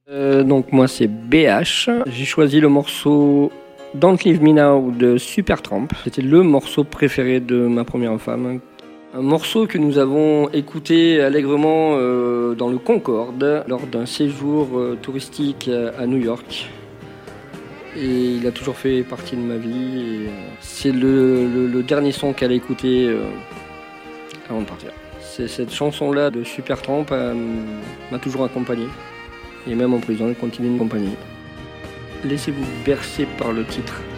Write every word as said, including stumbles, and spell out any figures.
Euh, donc moi c'est B H. J'ai choisi le morceau Don't Leave Me Now de Supertramp. C'était le morceau préféré de ma première femme. Un morceau que nous avons écouté allègrement euh, dans le Concorde lors d'un séjour euh, touristique à New York. Et il a toujours fait partie de ma vie. Et, euh, c'est le, le, le dernier son qu'elle a écouté euh, avant de partir. C'est cette chanson-là de Supertramp euh, m'a toujours accompagné. Et même en prison, elle continue de m'accompagner. Laissez-vous bercer par le titre.